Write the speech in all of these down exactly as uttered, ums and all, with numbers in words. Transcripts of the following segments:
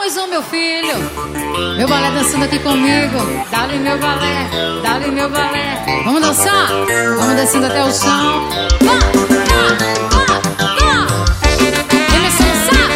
mais um, meu filho. Meu balé dançando aqui comigo. Dá-lhe meu balé, dá-lhe meu balé. Vamos dançar? Vamos descendo até o chão. Vá, vá, vá, vá. Emerson Sá.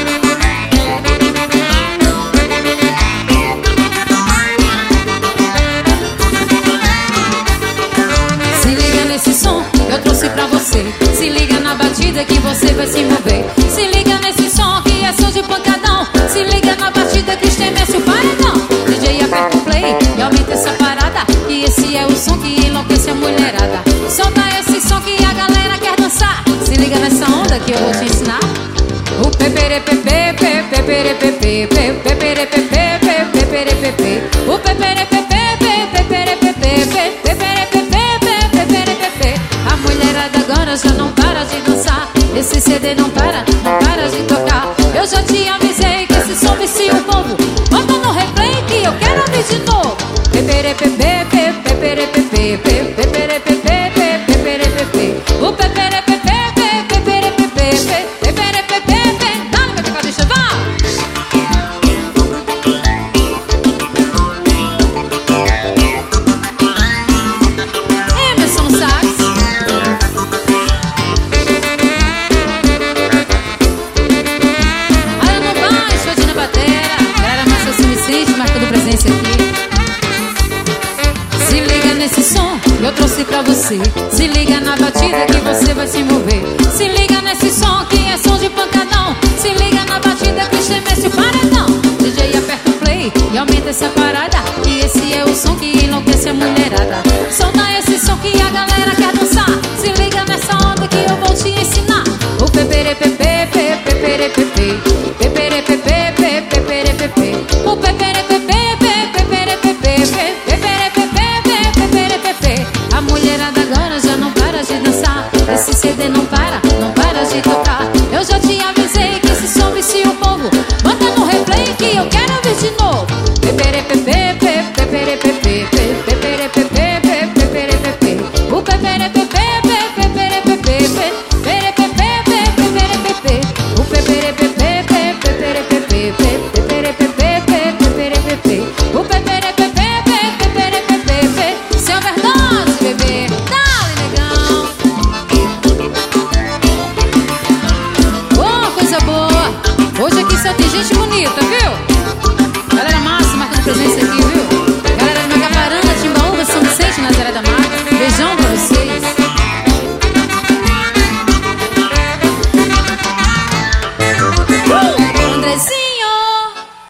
Se liga nesse som que eu trouxe pra você. Se liga na batida que você vai se mover. Se liga nesse som que é som de pancadão. Se liga na batida que estremece o paredão. D J aperta o play e aumenta essa parada, que esse é o som que enlouquece a mulherada. Solta esse som que a galera quer dançar. Se liga nessa onda que eu vou te ensinar. O pepere pepe pepe pepere pepe pepere pepe pepere pepe. O pepere pepe pepere pepe pepere pepe pepere pepe. A mulherada agora já não para de dançar. Esse C D não para, não para de tocar. Eu já te avisei que esse som vicia o povo. Bota no replay que eu quero ouvir de novo. Pepere pepe pepere pepe pepere pepe pepere pepe. O pepere pepe pepere pepe pepere pepe. Dá no meu tecladista, vá! Emerson Sax. Marcando presença aqui. Se liga nesse som que eu trouxe pra você. Se liga na batida que você vai se mover. Se liga nesse som que é som de pancadão. Se liga na batida que estremece o paredão. D J aperta o play e aumenta essa parada, que esse é o som que enlouquece a mulherada. Solta esse som que a galera quer dançar. Se liga nessa onda que eu vou te ensinar. O pepere pepe pepere pepe pepere pepe pepere pepe. O pepere pepe pepere pepe pepere pepe pepere pepe. A mulherada agora já não para de dançar. Esse C D não para, não para de tocar. Eu já te avisei que esse som vicia o povo. Bota no replay que eu quero ouvir de novo. Pepere pepe pepere pepe pepere pepe pepere pepe. O pepere pepe pepere pepe pepere pepe pepere pepe. O pepere pepe pepere pepe pepere pepe pepere pepe. O pepere pepe pepere pepe. Seu Verdade, bebê, dá-lhe, negão. Oh, coisa boa. Hoje aqui só tem gente bonita, viu? Galera massa, marcando presença aqui.